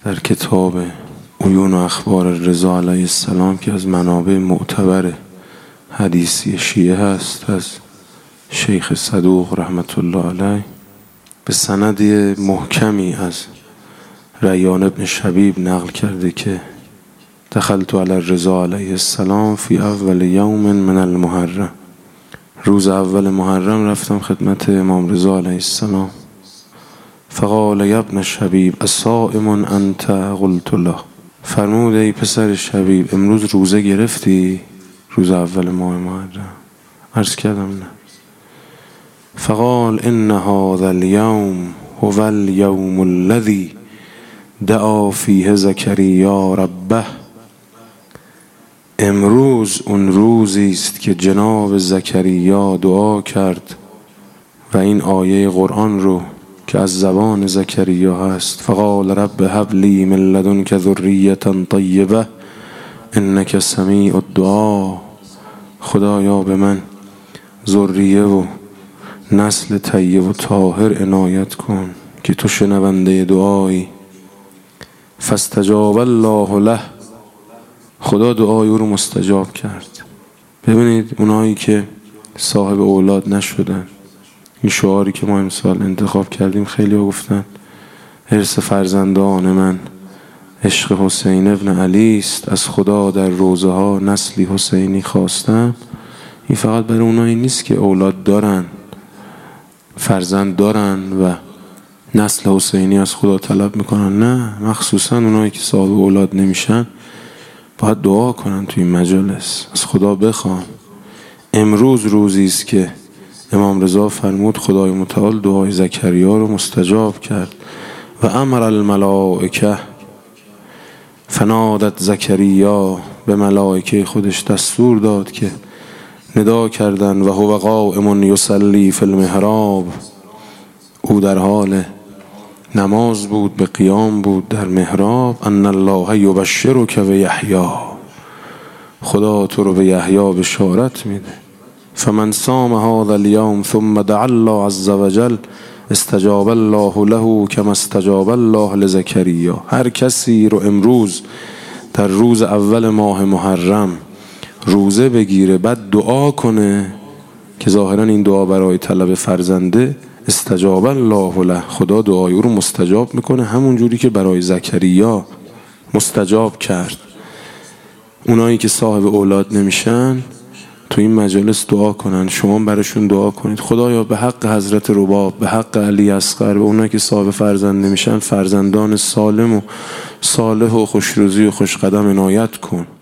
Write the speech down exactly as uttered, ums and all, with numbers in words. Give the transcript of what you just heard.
در کتاب عیون و اخبار رضا علیه السلام که از منابع معتبر حدیثی شیعه هست، از شیخ صدوق رحمت الله علیه به سند محکمی از ریان ابن شبیب نقل کرده که دخلت علی الرضا علیه السلام فی اول یوم من المحرم، روز اول محرم رفتم خدمت امام رضا علیه السلام. فقال یا ابن شبیب الصائم انت؟ قلت له. فرمود ای پسر شبیب امروز روزه گرفتی؟ روز اول ماه محرم. عرض کردم نه. فقال ان هذا اليوم هو اليوم الذي دعا فیه زکریا ربه. امروز اون روزی است که جناب زکریا دعا کرد و این آیه قرآن رو که از زبان زکریا هست. فقال رب هب لی من لدنک ذریة طیبه انک سمیع الدعا. خدایا به من ذریه و نسل طیب و طاهر عنایت کن که تو شنونده دعایی. فاستجاب الله له. خدا دعای او رو مستجاب کرد. ببینید اونایی که صاحب اولاد نشدن، این شعاری که ما امسال انتخاب کردیم خیلی ها گفتن حرص فرزندان من عشق حسین ابن علی است، از خدا در روزه ها نسلی حسینی خواستم. این فقط برای اونایی نیست که اولاد دارن، فرزند دارن و نسل حسینی از خدا طلب میکنن. نه، مخصوصا اونایی که صاحب اولاد نمیشن باید دعا کنن توی این مجالس، از خدا بخوان. امروز روزی است که امام رضا فرمود خدای متعال دعای زکریا رو مستجاب کرد. و امر الملائکه فنادت زکریا. به ملائکه خودش دستور داد که ندا کردن و هو قائم یصلی فی المحراب. او در حال نماز بود، به قیام بود در محراب. ان الله یبشرک بیحیی. خدا تو رو به یحیی بشارت میده. فمن صام هذا اليوم ثم دعا الله عز وجل استجاب الله له كما استجاب الله لزکریا. هر کسی رو امروز در روز اول ماه محرم روزه بگیره بعد دعا کنه که ظاهرا این دعا برای طلب فرزنده، استجاب الله له، خدا دعای او رو مستجاب میکنه همون جوری که برای زکریا مستجاب کرد. اونایی که صاحب اولاد نمیشن تو این مجالس دعا کنن، شما براشون دعا کنید. خدایا به حق حضرت رباب، به حق علی اصغر، به اونایی که صاحب فرزند نمیشن فرزندان سالم و صالح و خوشروزی و خوشقدم عنایت کن.